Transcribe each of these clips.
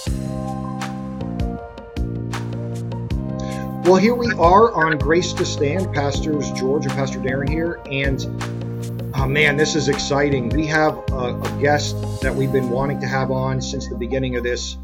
Well, here we are on Grace to Stand, Pastors George and Pastor Darren here, and oh man, this is exciting. We have a guest that we've been wanting to have on since the beginning of this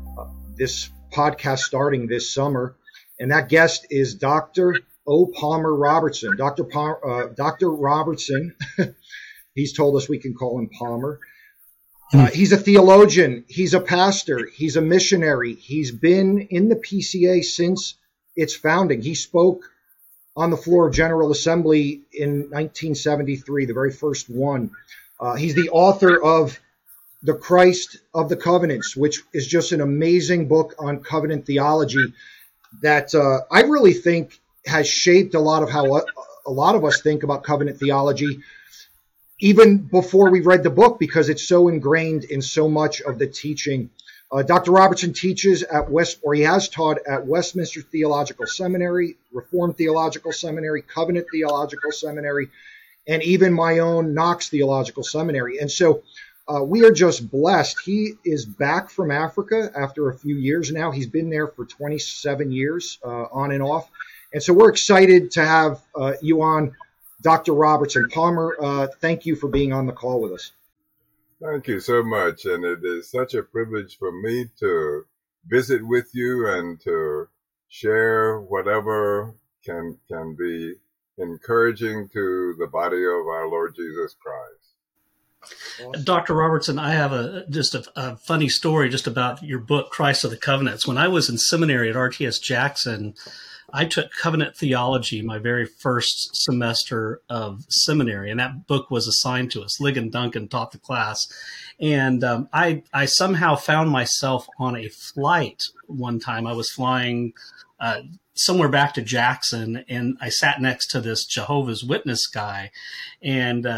podcast starting this summer, and that guest is Dr. O. Palmer Robertson. Dr. Robertson, he's told us we can call him Palmer. He's a theologian, he's a pastor, he's a missionary. He's been in the PCA since its founding. He spoke on the floor of General Assembly in 1973, the very first one. He's the author of The Christ of the Covenants, which is just an amazing book on covenant theology that I really think has shaped a lot of how a lot of us think about covenant theology, even before we read the book, because it's so ingrained in so much of the teaching. Dr. Robertson teaches he has taught at Westminster Theological Seminary, Reformed Theological Seminary, Covenant Theological Seminary, and even my own Knox Theological Seminary. And so we are just blessed. He is back from Africa after a few years now. He's been there for 27 years, on and off. And so we're excited to have you on, Dr. Robertson. Palmer, thank you for being on the call with us. Thank you so much. And it is such a privilege for me to visit with you and to share whatever can be encouraging to the body of our Lord Jesus Christ. Awesome. Dr. Robertson, I have a funny story just about your book, Christ of the Covenants. When I was in seminary at RTS Jackson, I took covenant theology my very first semester of seminary, and that book was assigned to us. Ligon Duncan taught the class. And I somehow found myself on a flight one time. I was flying somewhere back to Jackson, and I sat next to this Jehovah's Witness guy, and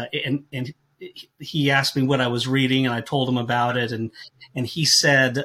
he asked me what I was reading, and I told him about it, and he said,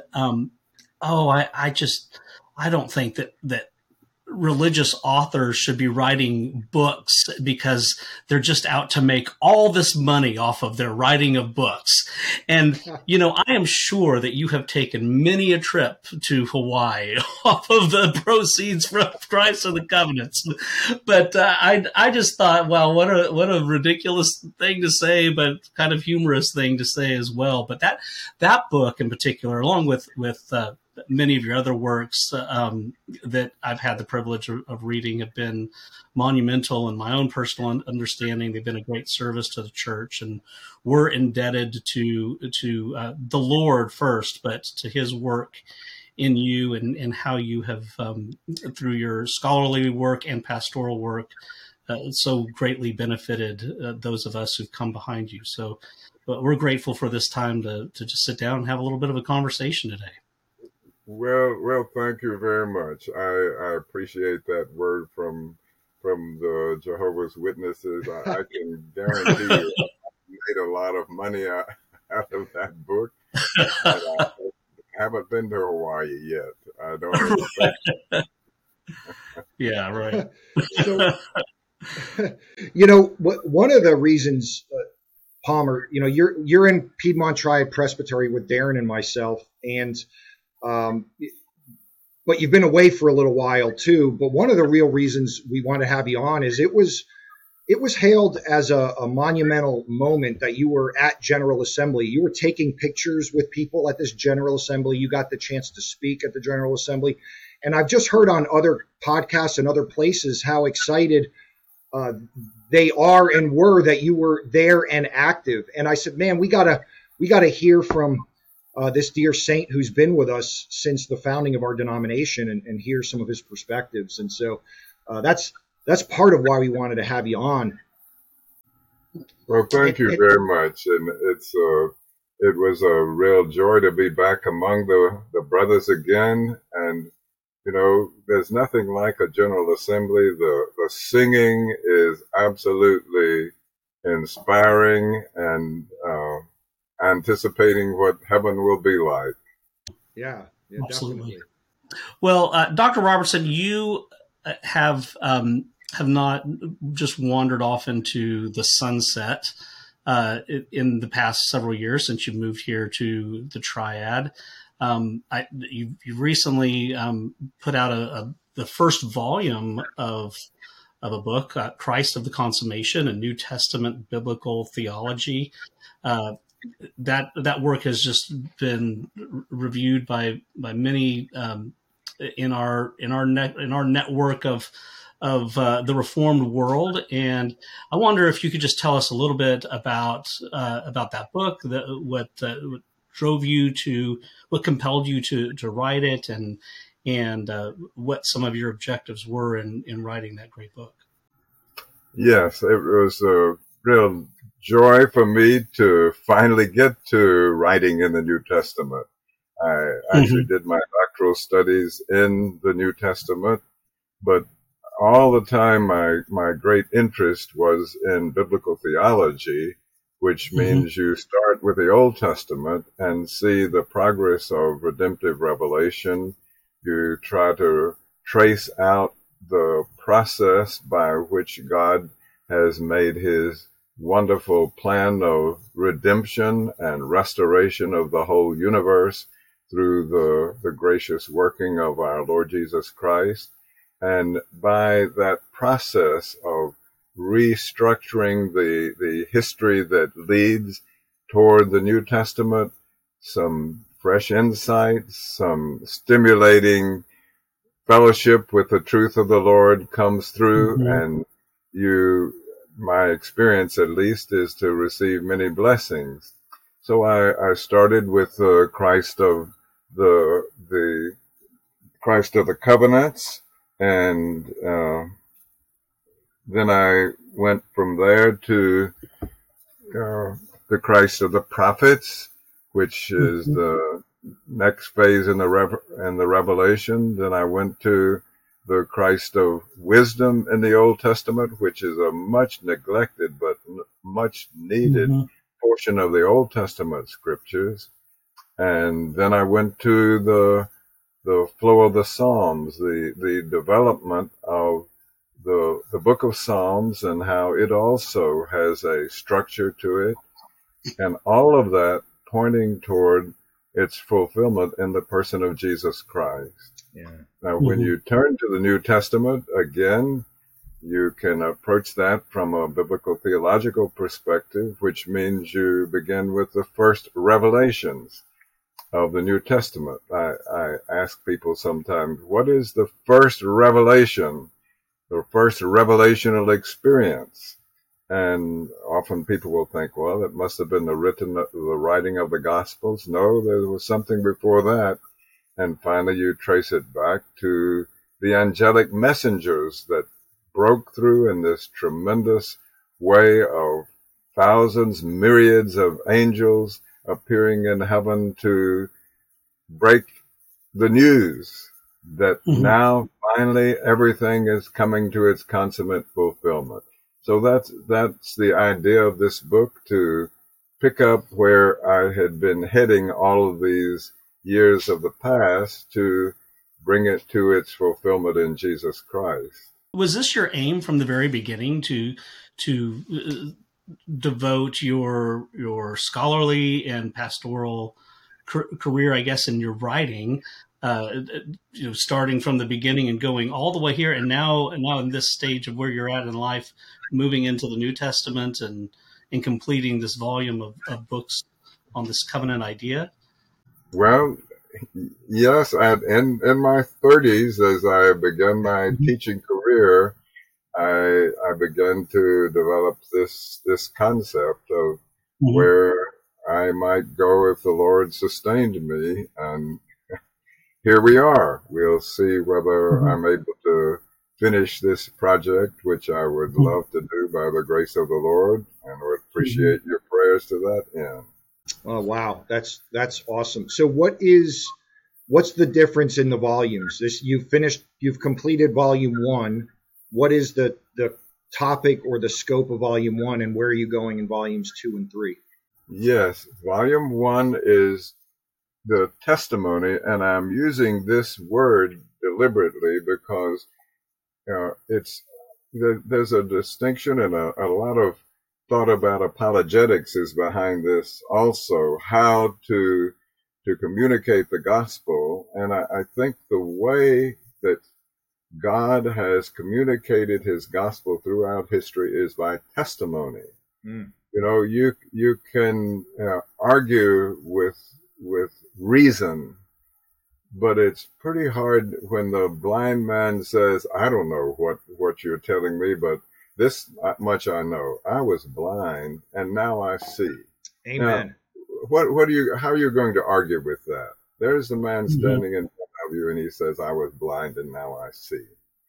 I don't think that religious authors should be writing books because they're just out to make all this money off of their writing of books. And, I am sure that you have taken many a trip to Hawaii off of the proceeds from Christ of the Covenants. But I just thought, wow, what a ridiculous thing to say, but kind of humorous thing to say as well. But that book in particular, along with many of your other works that I've had the privilege of reading, have been monumental in my own personal understanding. They've been a great service to the church, and we're indebted to the Lord first, but to his work in you and how you have, through your scholarly work and pastoral work, so greatly benefited those of us who've come behind you. So but we're grateful for this time to just sit down and have a little bit of a conversation today. Well, thank you very much. I appreciate that word from the Jehovah's Witnesses. I can guarantee you I made a lot of money out of that book. I haven't been to Hawaii yet. I don't expect. Yeah, right. So, one of the reasons, Palmer, you're in Piedmont Triad Presbytery with Darren and myself, and but you've been away for a little while too. But one of the real reasons we want to have you on is it was hailed as a monumental moment that you were at General Assembly. You were taking pictures with people at this General Assembly. You got the chance to speak at the General Assembly. And I've just heard on other podcasts and other places how excited they are and were that you were there and active. And I said, man, we gotta hear from this dear saint who's been with us since the founding of our denomination and hear some of his perspectives. And so that's part of why we wanted to have you on. Well, thank you very much. And it was a real joy to be back among the brothers again. And, there's nothing like a General Assembly. The singing is absolutely inspiring and anticipating what heaven will be like. Yeah, absolutely. Definitely. Well, Dr. Robertson, you have not just wandered off into the sunset in the past several years since you moved here to the Triad. You recently put out the first volume of a book, Christ of the Consummation, a New Testament biblical theology. That work has just been reviewed by many in our network of the Reformed world, and I wonder if you could just tell us a little bit about that book, what drove you to, what compelled you to write it, and what some of your objectives were in writing that great book. Yes, it was a real joy for me to finally get to writing in the New Testament. I actually did my doctoral studies in the New Testament, but all the time my great interest was in biblical theology, which means you start with the Old Testament and see the progress of redemptive revelation. You try to trace out the process by which God has made his wonderful plan of redemption and restoration of the whole universe through the gracious working of our Lord Jesus Christ. And by that process of restructuring the history that leads toward the New Testament, some fresh insights, some stimulating fellowship with the truth of the Lord comes through, and my experience at least is to receive many blessings. So I started with the Christ of the Christ of the covenants, and then I went from there to the Christ of the prophets, which is the next phase in the Revelation. Then I went to the Christ of wisdom in the Old Testament, which is a much neglected but much needed portion of the Old Testament scriptures. And then I went to the flow of the Psalms, the development of the book of Psalms, and how it also has a structure to it, and all of that pointing toward its fulfillment in the person of Jesus Christ. Yeah. Now, when you turn to the New Testament, again, you can approach that from a biblical theological perspective, which means you begin with the first revelations of the New Testament. I ask people sometimes, what is the first revelation, the first revelational experience? And often people will think, well, it must have been the writing of the Gospels. No, there was something before that. And finally, you trace it back to the angelic messengers that broke through in this tremendous way of thousands, myriads of angels appearing in heaven to break the news that now finally everything is coming to its consummate fulfillment. So that's the idea of this book, to pick up where I had been heading all of these years of the past, to bring it to its fulfillment in Jesus Christ. Was this your aim from the very beginning to devote your scholarly and pastoral career, I guess, in your writing, starting from the beginning and going all the way here, and now in this stage of where you're at in life, moving into the New Testament and completing this volume of books on this covenant idea? Well, yes, in my 30s, as I began my teaching career, I began to develop this concept of where I might go if the Lord sustained me, and here we are. We'll see whether I'm able to finish this project, which I would love to do by the grace of the Lord, and would appreciate your prayers to that end. Oh, wow. That's awesome. So what's the difference in the volumes? You've completed volume 1. What is the topic or the scope of volume 1, and where are you going in volumes 2 and 3? Yes, volume 1 is the testimony, and I'm using this word deliberately because there's a distinction and a lot of thought about apologetics is behind this also, how to communicate the gospel. And I think the way that God has communicated his gospel throughout history is by testimony. Mm. You know, you can argue with reason, but it's pretty hard when the blind man says, I don't know what you're telling me, but this much I know. I was blind and now I see. Amen. Now, how are you going to argue with that? There's the man standing in front of you and he says, I was blind and now I see.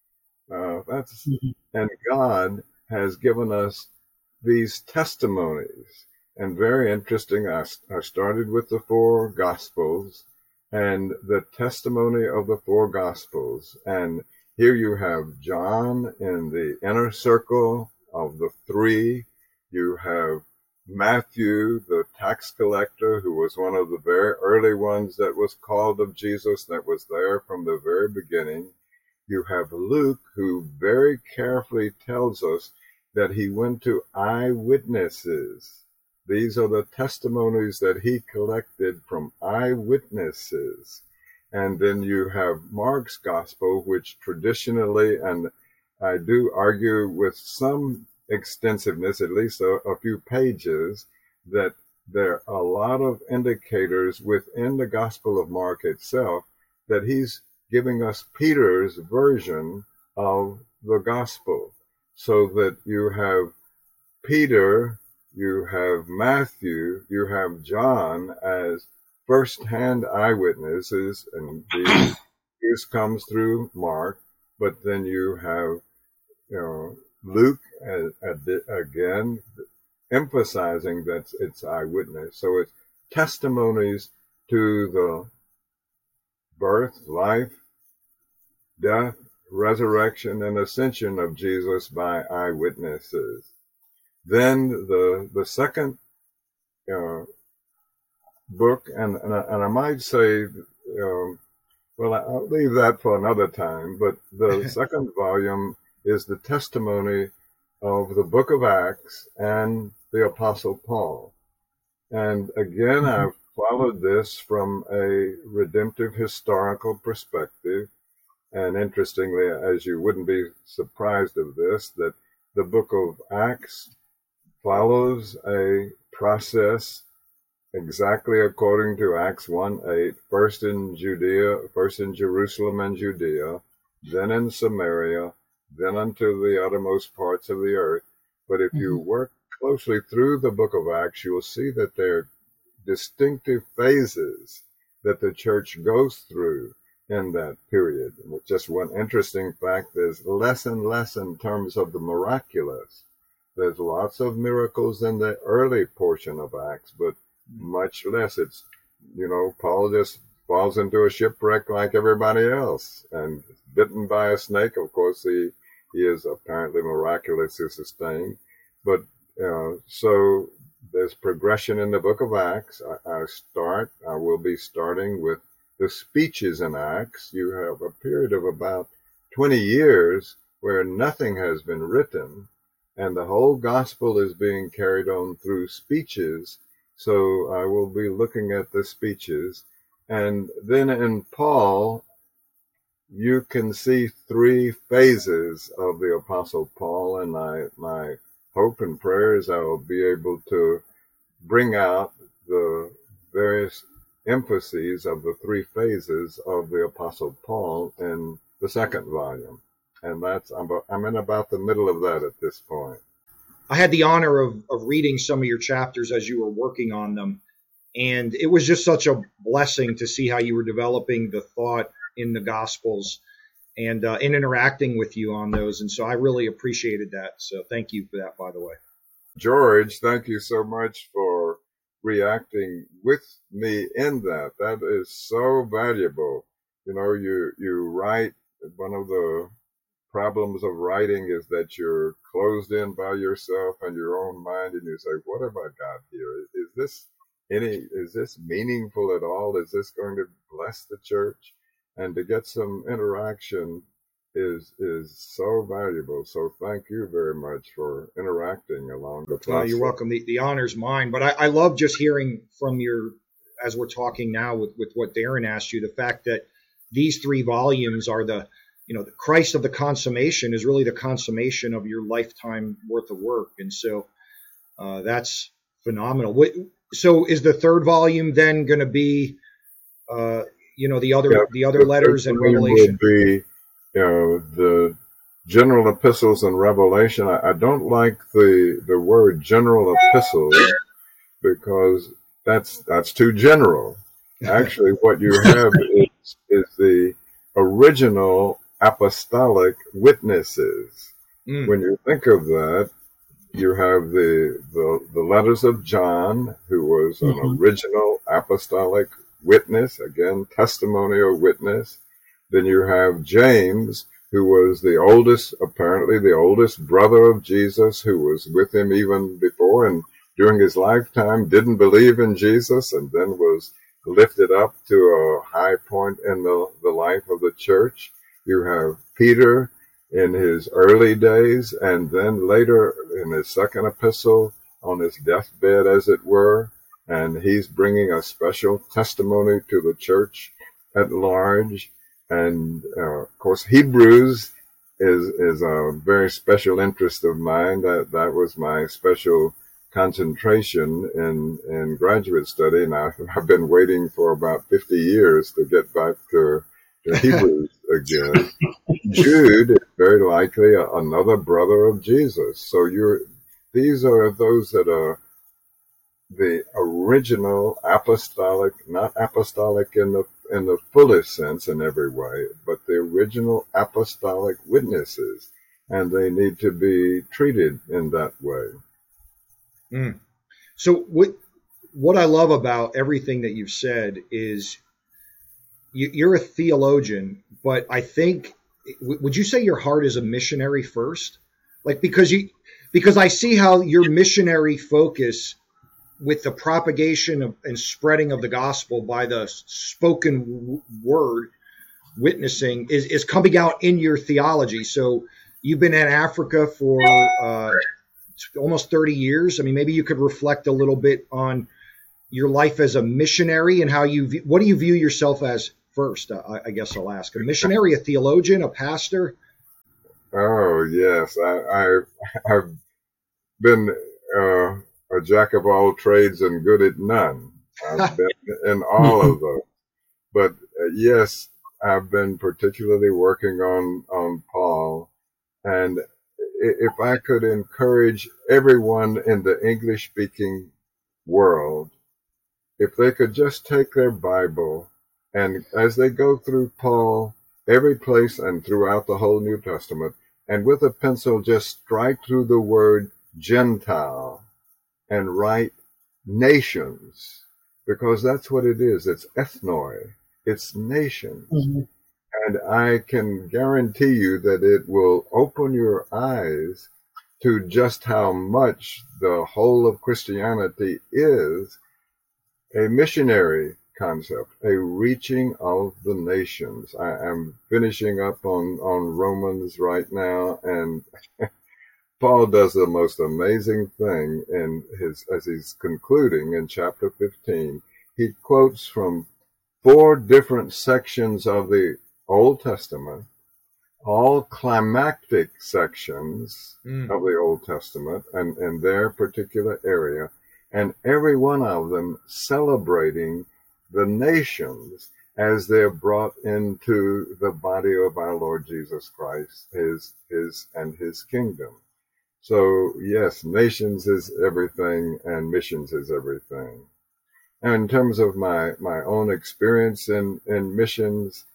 And God has given us these testimonies, and very interesting. I started with the four Gospels and the testimony of the four Gospels. And here you have John in the inner circle of the three. You have Matthew, the tax collector, who was one of the very early ones that was called of Jesus, that was there from the very beginning. You have Luke, who very carefully tells us that he went to eyewitnesses. These are the testimonies that he collected from eyewitnesses. And then you have Mark's gospel, which traditionally, and I do argue with some extensiveness, at least a few pages, that there are a lot of indicators within the Gospel of Mark itself that he's giving us Peter's version of the gospel, so that you have Peter, you have Matthew, you have John as first-hand eyewitnesses, and this comes through Mark, but then you have Luke again emphasizing that it's eyewitness. So it's testimonies to the birth, life, death, resurrection, and ascension of Jesus by eyewitnesses. Then the second book, and I might say, well, I'll leave that for another time, but the second volume is the testimony of the book of Acts and the Apostle Paul. And again, I've followed this from a redemptive historical perspective. And interestingly, as you wouldn't be surprised of this, that the book of Acts follows a process exactly according to Acts 1:8, first in Jerusalem and Judea, then in Samaria, then unto the uttermost parts of the earth. But if you work closely through the book of Acts, you will see that there are distinctive phases that the church goes through in that period. Just one interesting fact, there's less and less in terms of the miraculous. There's lots of miracles in the early portion of Acts, but much less. It's, Paul just falls into a shipwreck like everybody else, and bitten by a snake. Of course, he is apparently miraculously sustained. But so there's progression in the book of Acts. I will be starting with the speeches in Acts. You have a period of about 20 years where nothing has been written, and the whole gospel is being carried on through speeches. So I will be looking at the speeches. And then in Paul, you can see three phases of the Apostle Paul, and my hope and prayer is I will be able to bring out the various emphases of the three phases of the Apostle Paul in the second volume. And I'm in about the middle of that at this point. I had the honor of reading some of your chapters as you were working on them. And it was just such a blessing to see how you were developing the thought in the Gospels and in interacting with you on those. And so I really appreciated that. So thank you for that, by the way. George, thank you so much for reacting with me in that. That is so valuable. You write. One of the problems of writing is that you're closed in by yourself and your own mind, and you say, what have I got here? Is this meaningful at all? Is this going to bless the church? And to get some interaction is so valuable. So thank you very much for interacting along the process. You're welcome. The honor's mine. But I love just hearing from as we're talking now with what Darren asked you, the fact that these 3 volumes are the Christ of the consummation is really the consummation of your lifetime worth of work. And so that's phenomenal. So is the 3rd volume then going to be, the other letters and Revelation? Will be, the general epistles and Revelation. I don't like the word general epistles because that's too general. Actually, what you have is the original apostolic witnesses. When you think of that, you have the letters of John, who was an original apostolic witness, again, testimonial witness. Then you have James, who was apparently the oldest brother of Jesus, who was with him even before and during his lifetime, didn't believe in Jesus, and then was lifted up to a high point in the life of the church. You have Peter in his early days, and then later in his 2nd epistle, on his deathbed, as it were, and he's bringing a special testimony to the church at large. And of course, Hebrews is a very special interest of mine. That was my special concentration in graduate study, and I've been waiting for about 50 years to get back to Hebrews again. Jude is very likely another brother of Jesus. So these are those that are the original apostolic, not apostolic in the fullest sense in every way, but the original apostolic witnesses, and they need to be treated in that way. So what I love about everything that you've said is you're a theologian, but I think, would you say your heart is a missionary first? Like, because I see how your missionary focus with the propagation and spreading of the gospel by the spoken word witnessing is coming out in your theology. So you've been in Africa for almost 30 years. I mean, maybe you could reflect a little bit on your life as a missionary and what do you view yourself as first? I guess I'll ask. A missionary, a theologian, a pastor? Oh, yes. I've been a jack of all trades and good at none. I've been in all of those. But yes, I've been particularly working on Paul. And if I could encourage everyone in the English-speaking world, if they could just take their Bible and as they go through Paul, every place and throughout the whole New Testament, and with a pencil just strike through the word Gentile and write nations, because that's what it is. It's ethnoi. It's nations. Mm-hmm. And I can guarantee you that it will open your eyes to just how much the whole of Christianity is a missionary concept, a reaching of the nations. I am finishing up on Romans right now, and Paul does the most amazing thing as he's concluding in chapter 15. He quotes from 4 different sections of the Old Testament, all climactic sections of the Old Testament and in their particular area, and every one of them celebrating the nations as they're brought into the body of our Lord Jesus Christ, his kingdom. So yes, nations is everything and missions is everything. And in terms of my own experience in missions,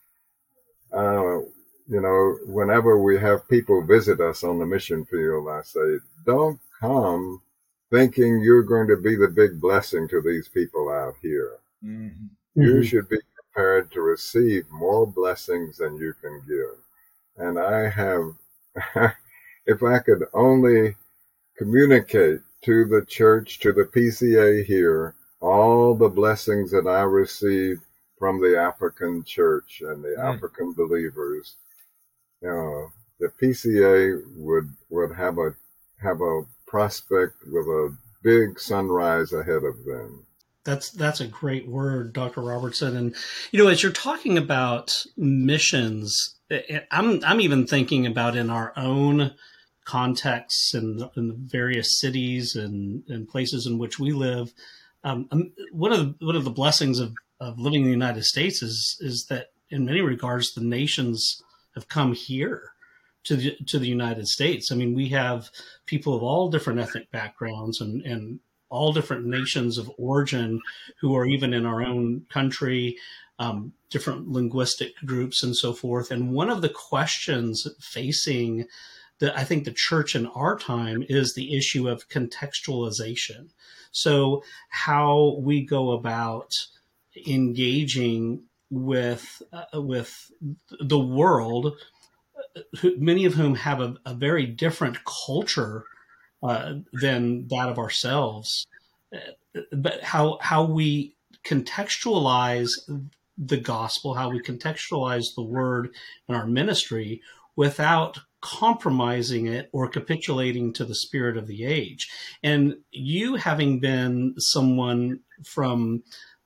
whenever we have people visit us on the mission field, I say, don't come thinking you're going to be the big blessing to these people out here. Mm-hmm. You should be prepared to receive more blessings than you can give. And I have, if I could only communicate to the church, to the PCA here, all the blessings that I received from the African church and the African believers, the PCA would have a prospect with a big sunrise ahead of them. That's a great word, Dr. Robertson. And as you're talking about missions, I'm even thinking about in our own contexts and in the various cities and places in which we live. One of the blessings of living in the United States is that in many regards the nations have come here to the United States. I mean, we have people of all different ethnic backgrounds and all different nations of origin who are even in our own country, different linguistic groups and so forth. And one of the questions facing I think the church in our time is the issue of contextualization. So how we go about engaging with the world, many of whom have a very different culture than that of ourselves, but how we contextualize the gospel, how we contextualize the word in our ministry without compromising it or capitulating to the spirit of the age. And you, having been someone from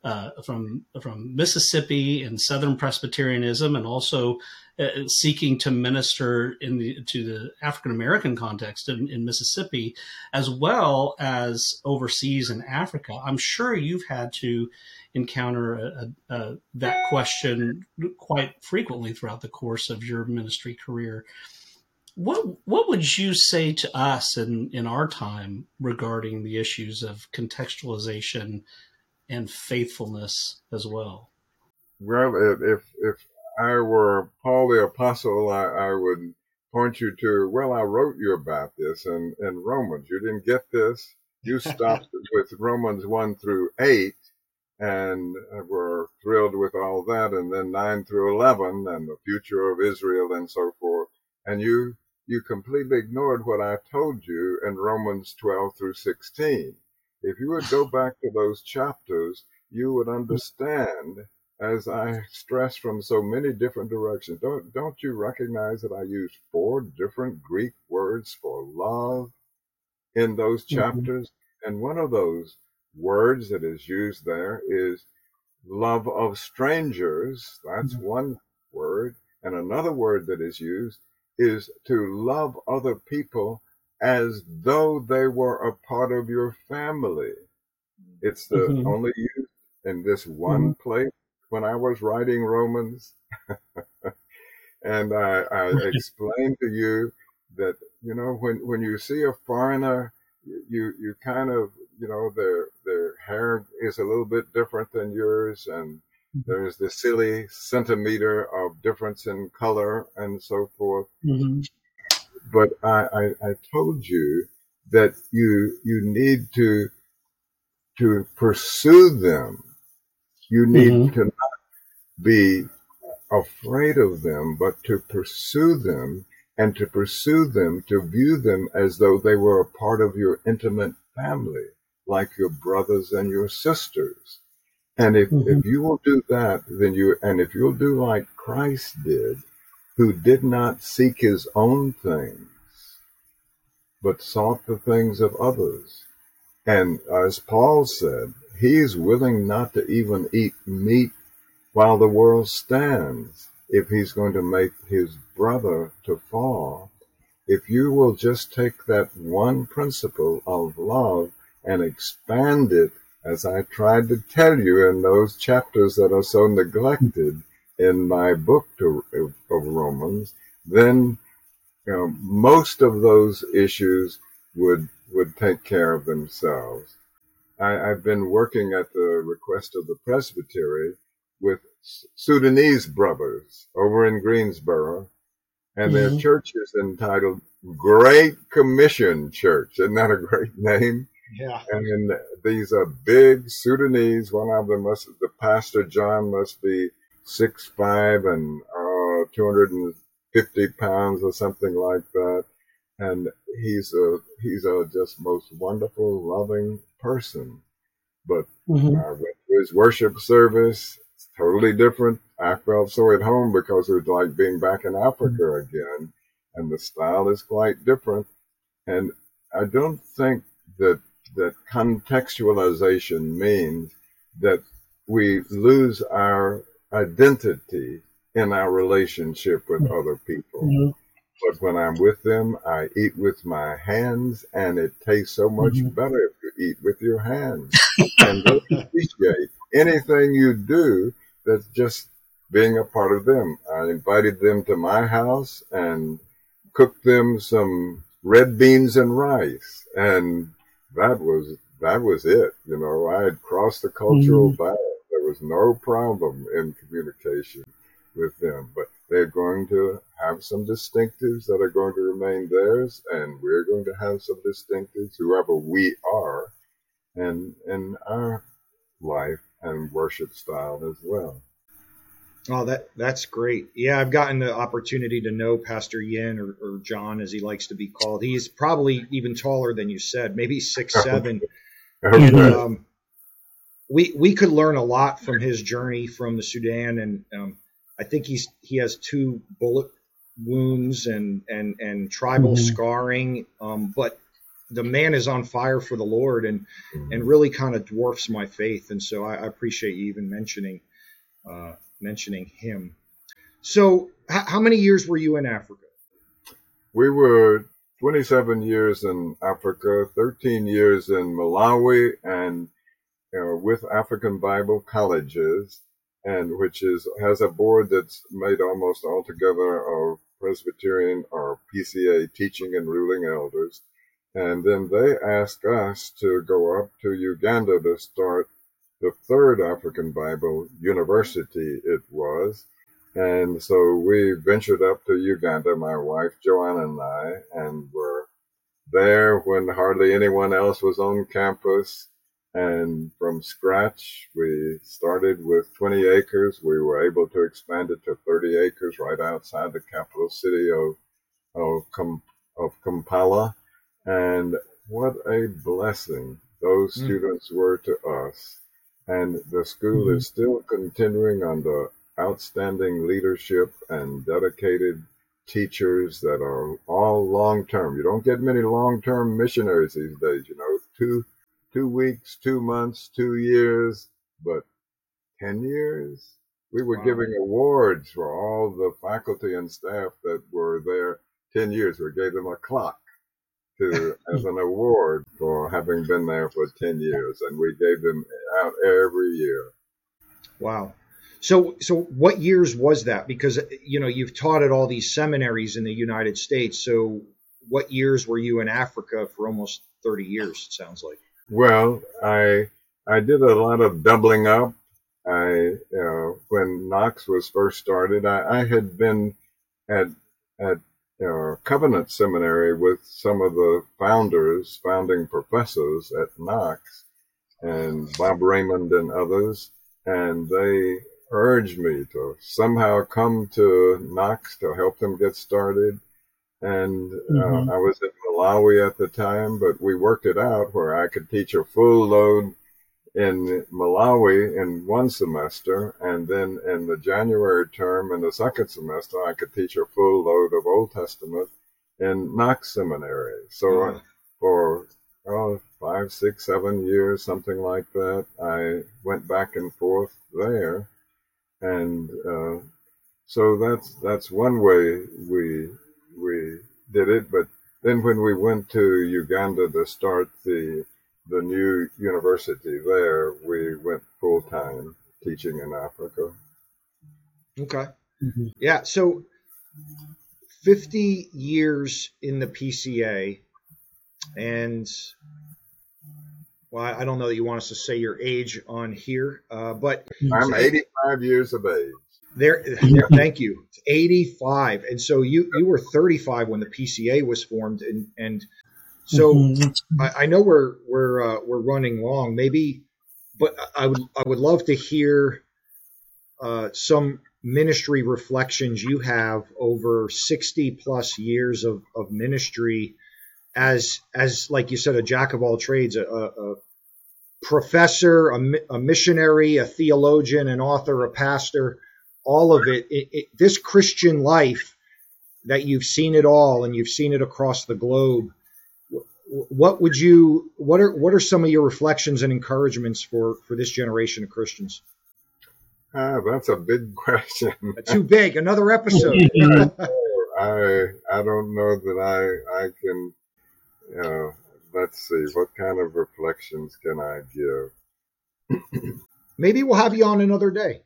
Mississippi and Southern Presbyterianism, and also seeking to minister to the African American context in Mississippi, as well as overseas in Africa, I'm sure you've had to encounter that question quite frequently throughout the course of your ministry career. What would you say to us in our time regarding the issues of contextualization and faithfulness as well? Well, if I were Paul the Apostle, I would point you to, well, I wrote you about this in Romans. You didn't get this. You stopped with Romans 1 through 8 and were thrilled with all that, and then 9 through 11 and the future of Israel and so forth. And you completely ignored what I told you in Romans 12 through 16. If you would go back to those chapters, you would understand, as I stress from so many different directions. Don't you recognize that I used 4 different Greek words for love in those chapters? Mm-hmm. And one of those words that is used there is love of strangers. That's one word. And another word that is used is to love other people as though they were a part of your family. It's the only used in this one place when I was writing Romans. And I explained to you that, when you see a foreigner, you kind of, their hair is a little bit different than yours, and there's the silly centimeter of difference in color and so forth. Mm-hmm. But I told you that you need to pursue them. You need to not be afraid of them, but to pursue them, and to pursue them, to view them as though they were a part of your intimate family, like your brothers and your sisters. And if you will do that, and if you'll do like Christ did, who did not seek his own things, but sought the things of others. And as Paul said, he's willing not to even eat meat while the world stands if he's going to make his brother to fall. If you will just take that one principle of love and expand it, as I tried to tell you in those chapters that are so neglected in my book of Romans, then most of those issues would take care of themselves. I've been working at the request of the Presbytery with Sudanese brothers over in Greensboro, and their church is entitled Great Commission Church. Isn't that a great name? Yeah. And these are big Sudanese. One of them the pastor John must be 6'5" and 250 pounds or something like that. And he's a just most wonderful, loving person. But I went to his worship service totally different. I felt so at home because it was like being back in Africa again, and the style is quite different. And I don't think that contextualization means that we lose our identity in our relationship with other people. Mm-hmm. But when I'm with them, I eat with my hands, and it tastes so much better if you eat with your hands. And they appreciate anything you do that's just being a part of them. I invited them to my house and cooked them some red beans and rice, and that was it. You know, I had crossed the cultural barrier. There was no problem in communication with them, but they're going to have some distinctives that are going to remain theirs, and we're going to have some distinctives, whoever we are, and in our life and worship style as well. Oh, that's great. Yeah, I've gotten the opportunity to know Pastor Yin, or John, as he likes to be called. He's probably even taller than you said, maybe 6'7". Okay. We could learn a lot from his journey from the Sudan, and I think he has 2 bullet wounds and tribal scarring, but the man is on fire for the Lord, and really kind of dwarfs my faith. And so I appreciate you even mentioning him. So how many years were you in Africa? We were 27 years in Africa, 13 years in Malawi, and with African Bible Colleges, and which has a board that's made almost altogether of Presbyterian or PCA teaching and ruling elders. And then they asked us to go up to Uganda to start the 3rd African Bible University it was. And so we ventured up to Uganda, my wife Joanna and I, and were there when hardly anyone else was on campus. And from scratch, we started with 20 acres. We were able to expand it to 30 acres right outside the capital city of Kampala. And what a blessing those students were to us. And the school is still continuing under outstanding leadership and dedicated teachers that are all long-term. You don't get many long-term missionaries these days, you know, 2 weeks, 2 months, 2 years, but 10 years? We were giving awards for all the faculty and staff that were there 10 years. We gave them a clock as an award for having been there for 10 years, and we gave them out every year. Wow. So what years was that? Because, you know, you've taught at all these seminaries in the United States. So what years were you in Africa for almost 30 years, it sounds like? Well, I did a lot of doubling up. When Knox was first started, I had been at Covenant Seminary with some of the founding professors at Knox, and Bob Raymond and others, and they urged me to somehow come to Knox to help them get started. And I was in Malawi at the time, but we worked it out where I could teach a full load in Malawi in one semester, and then in the January term in the second semester, I could teach a full load of Old Testament in Knox Seminary. So for 5, 6, 7 years, something like that, I went back and forth there. And so that's one way we did it. But then when we went to Uganda to start the new university there, we went full-time teaching in Africa. Okay. Yeah, so 50 years in the PCA, and well, I don't know that you want us to say your age on here, but I'm 85 years of age. There, thank you. 85, and so you were 35 when the PCA was formed, and so I know we're running long, maybe, but I would love to hear some ministry reflections you have over 60 plus years of ministry as like you said, a jack of all trades, a professor, a missionary, a theologian, an author, a pastor, all of it, this Christian life that you've seen it all and you've seen it across the globe. What are some of your reflections and encouragements for this generation of Christians? That's a big question. Too big. Another episode. I don't know that I can. Let's see. What kind of reflections can I give? Maybe we'll have you on another day.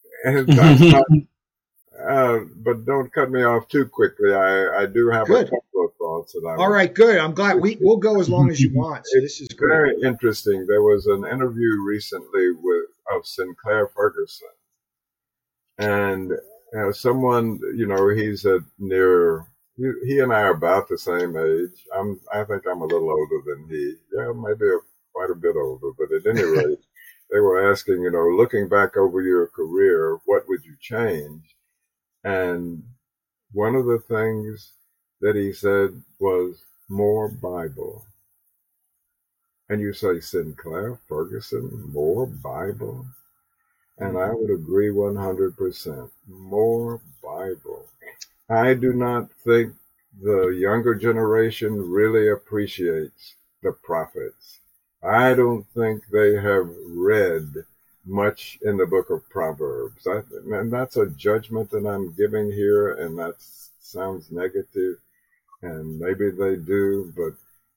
But don't cut me off too quickly. I do have a couple of thoughts that I. All right, good. I'm glad we'll go as long as you want. So this is great. Very interesting. There was an interview recently of Sinclair Ferguson, and someone, he's he and I are about the same age. I think I'm a little older than he. Yeah, maybe quite a bit older. But at any rate, they were asking, looking back over your career, what would you change? And one of the things that he said was more Bible. And you say, Sinclair Ferguson, more Bible? And I would agree 100%. More Bible. I do not think the younger generation really appreciates the prophets. I don't think they have read much in the book of Proverbs. And that's a judgment that I'm giving here, and that sounds negative, and maybe they do, but,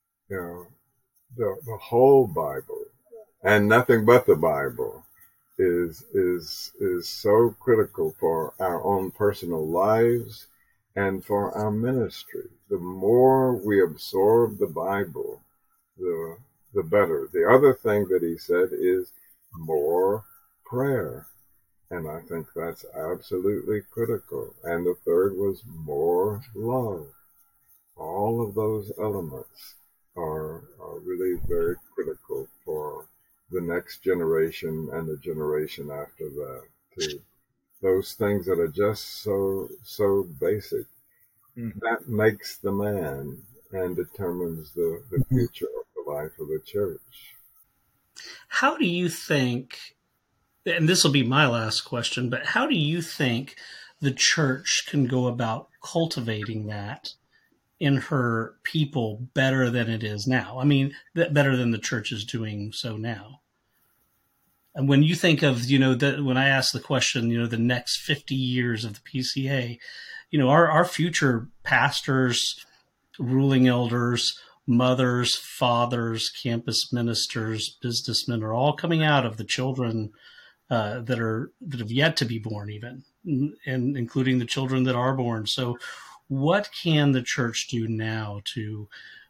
the whole Bible, and nothing but the Bible, is so critical for our own personal lives and for our ministry. The more we absorb the Bible, the better. The other thing that he said is more prayer. And I think that's absolutely critical. And the third was more love. All of those elements are really very critical for the next generation and the generation after that too. Those things that are just so basic. Mm-hmm. That makes the man and determines the future of the life of the church. How do you think, and this will be my last question, but how do you think the church can go about cultivating that in her people better than it is now? I mean, better than the church is doing so now. And when you think of, when I ask the question, the next 50 years of the PCA, our future pastors, ruling elders, mothers, fathers, campus ministers, businessmen are all coming out of the children that have yet to be born, even, and including the children that are born. So, what can the church do now to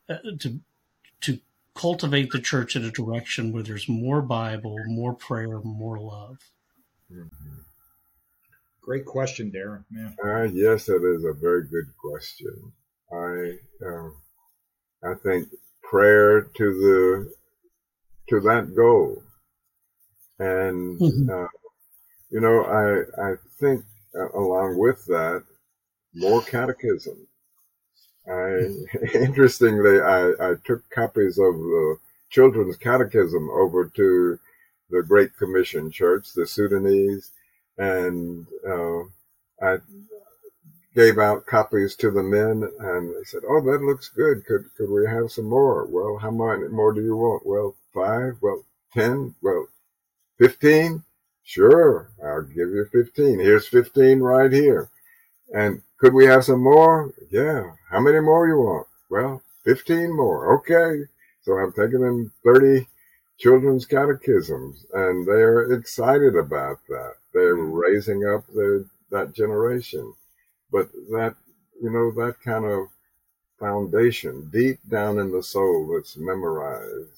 cultivate the church in a direction where there's more Bible, more prayer, more love? Mm-hmm. Great question, Darren. Yes, it is a very good question. I think prayer to that goal, and I think along with that, more catechism. Interestingly, I took copies of the Children's Catechism over to the Great Commission Church, the Sudanese, and I gave out copies to the men, and they said, "Oh, that looks good. Could we have some more?" Well, how many more do you want? Well, 5. Well, 10. Well, 15. Sure, I'll give you 15. Here's 15 right here. And could we have some more? Yeah. How many more you want? Well, 15 more. Okay. So I'm taking them 30 children's catechisms, and they're excited about that. They're raising up that generation. But that kind of foundation deep down in the soul that's memorized.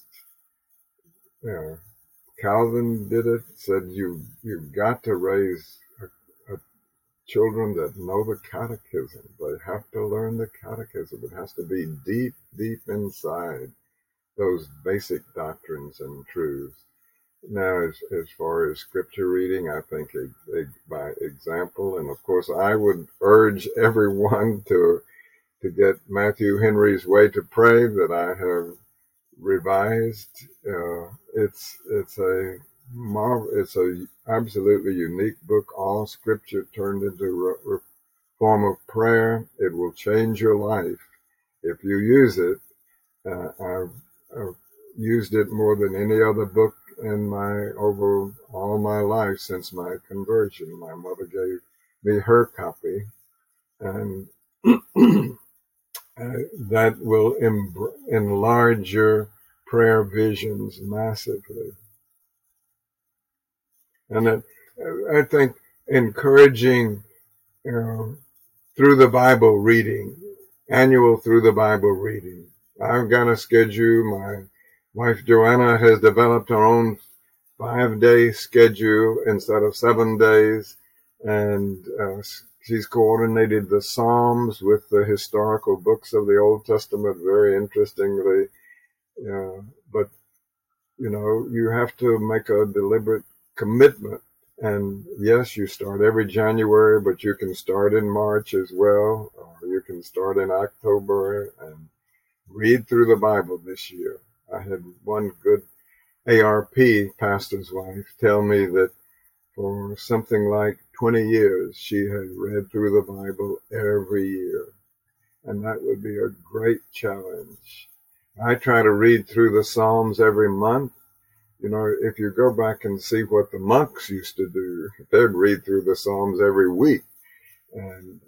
Calvin did it, said you've got to raise children that know the catechism. They have to learn the catechism. It has to be deep, deep inside those basic doctrines and truths. Now, as far as scripture reading, I think by example, and of course, I would urge everyone to get Matthew Henry's Way to Pray that I have revised. It's a absolutely unique book. All scripture turned into a form of prayer. It will change your life if you use it. I've used it more than any other book in over all my life since my conversion. My mother gave me her copy, and that will enlarge your prayer visions massively. And I think encouraging through the Bible reading, annual through the Bible reading. I've got a schedule. My wife Joanna has developed her own 5-day schedule instead of 7 days, and she's coordinated the Psalms with the historical books of the Old Testament very interestingly. But you have to make a deliberate commitment. And yes, you start every January, but you can start in March as well, or you can start in October and read through the Bible this year. I had one good ARP pastor's wife tell me that for something like 20 years, she had read through the Bible every year. And that would be a great challenge. I try to read through the Psalms every month. If you go back and see what the monks used to do, they'd read through the Psalms every week and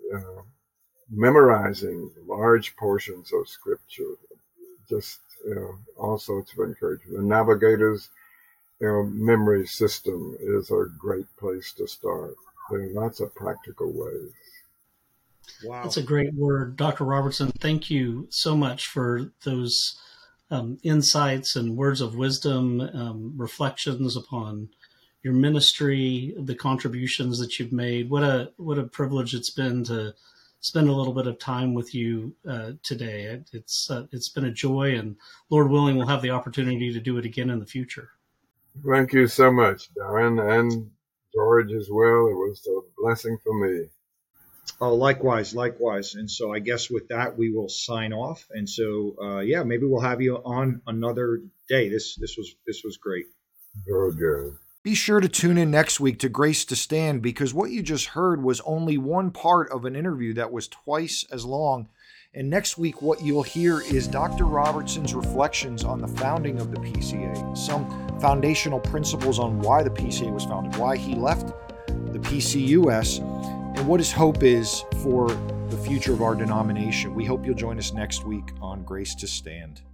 memorizing large portions of Scripture. Just, all sorts of encouragement. The Navigator's, memory system is a great place to start. There are lots of practical ways. Wow. That's a great word. Dr. Robertson, thank you so much for those insights and words of wisdom, reflections upon your ministry, the contributions that you've made. What a privilege it's been to spend a little bit of time with you today. It's been a joy, and Lord willing, we'll have the opportunity to do it again in the future. Thank you so much, Darren, and George as well. It was a blessing for me. Oh, likewise. And so I guess with that, we will sign off. And so, maybe we'll have you on another day. This was great. Very good. Be sure to tune in next week to Grace to Stand, because what you just heard was only one part of an interview that was twice as long. And next week, what you'll hear is Dr. Robertson's reflections on the founding of the PCA, some foundational principles on why the PCA was founded, why he left the PCUS, and what his hope is for the future of our denomination. We hope you'll join us next week on Grace to Stand.